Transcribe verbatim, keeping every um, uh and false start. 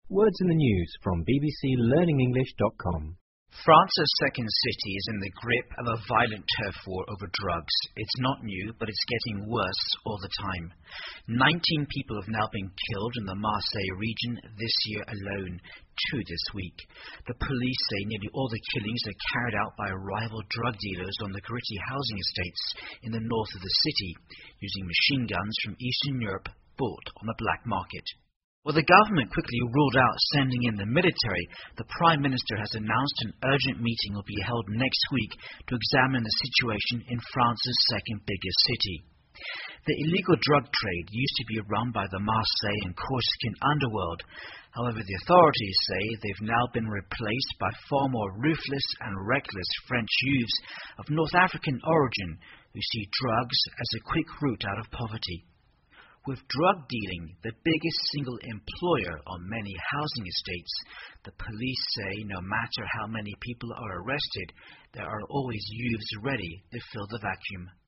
Words in the news from b b c learning english dot com. France's second city is in the grip of a violent turf war over drugs. It's not new, but it's getting worse all the time. Nineteen people have now been killed in the Marseille region this year alone, two this week. The police say nearly all the killings are carried out by rival drug dealers on the gritty housing estates in the north of the city, using machine guns from Eastern Europe bought on the black market. While the government quickly ruled out sending in the military, the Prime Minister has announced an urgent meeting will be held next week to examine the situation in France's second biggest city. The illegal drug trade used to be run by the Marseille and Corsican underworld. However, the authorities say they've now been replaced by far more ruthless and reckless French youths of North African origin who see drugs as a quick route out of poverty. With drug dealing the biggest single employer on many housing estates, the police say no matter how many people are arrested, there are always youths ready to fill the vacuum.